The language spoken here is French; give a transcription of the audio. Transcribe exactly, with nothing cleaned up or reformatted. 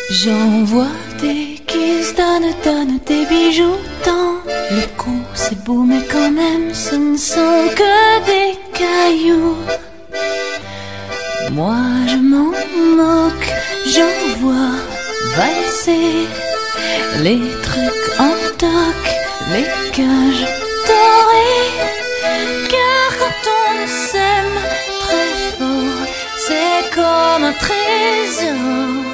J'envoie des kisses, donne, donne des bijoux dans le cou. C'est beau mais quand même ce ne sont que des cailloux. Moi je m'en moque, j'envoie valser les trucs en toc, les cages dorées. Car quand on s'aime très fort, c'est comme un trésor.